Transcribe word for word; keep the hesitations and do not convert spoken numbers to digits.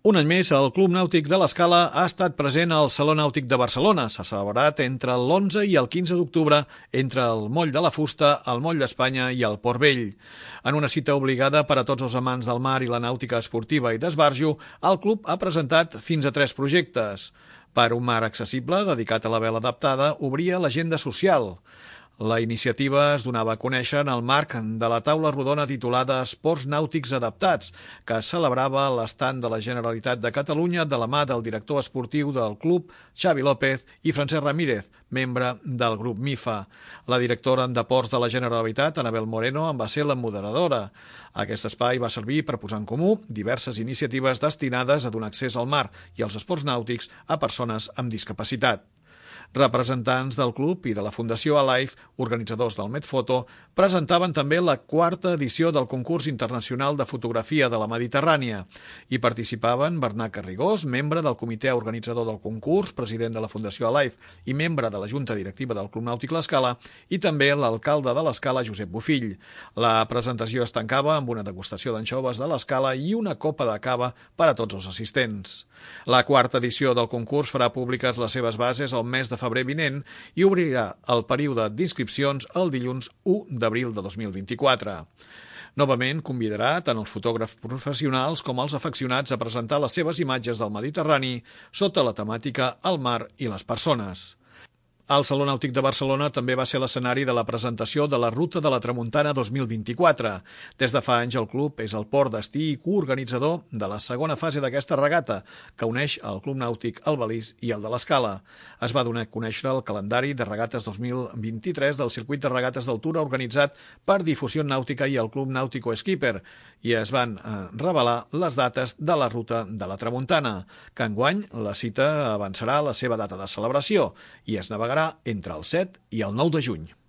Un any més, el Club Nàutic de l'Escala ha estat present al Saló Nàutic de Barcelona. S'ha celebrat entre l'onze i el quinze d'octubre entre el Moll de la Fusta, el Moll d'Espanya i el Port Vell. En una cita obligada per a tots els amants del mar i la nàutica esportiva i d'esbarjo, el club ha presentat fins a tres projectes. Per un mar accessible, dedicat a la vela adaptada, obria l'agenda social. La iniciativa es donava a conèixer en el marc de la taula rodona titulada Esports Nàutics Adaptats, que celebrava l'estand de la Generalitat de Catalunya de la mà del director esportiu del club, Xavi López, i Francesc Ramírez, membre del grup MIFA. La directora de Ports de la Generalitat, Anabel Moreno, en va ser la moderadora. Aquest espai va servir per posar en comú diverses iniciatives destinades a donar accés al mar i als esports nàutics a persones amb discapacitat. Representants del club i de la Fundació Alive, organitzadors del Medfoto, presentaven també la quarta edició del concurs internacional de fotografia de la Mediterrània. Hi participaven Bernat Carrigós, membre del comitè organitzador del concurs, president de la Fundació Alive i membre de la Junta Directiva del Club Nàutic L'Escala, i també l'alcalde de l'Escala, Josep Bofill. La presentació es tancava amb una degustació d'anxoves de l'Escala i una copa de cava per a tots els assistents. La quarta edició del concurs farà públiques les seves bases el mes de febrer vinent i obrirà el període d'inscripcions el dilluns u d'abril de dos mil vint-i-quatre. Novament convidarà tant els fotògrafs professionals com els afeccionats a presentar les seves imatges del Mediterrani sota la temàtica el mar i les persones. El Saló Nàutic de Barcelona també va ser l'escenari de la presentació de la Ruta de la Tramuntana dos mil vint-i-quatre. Des de fa anys el club és el port destí i coorganitzador de la segona fase d'aquesta regata, que uneix el Club Nàutic Albalís i el de l'Escala. Es va donar a conèixer el calendari de regates dos mil vint-i-tres del circuit de regates d'altura organitzat per Difusió Nàutica i el Club Nàutico Skipper, i es van eh, revelar les dates de la Ruta de la Tramuntana, que enguany la cita avançarà la seva data de celebració i es navegarà entre el set i el nou de juny.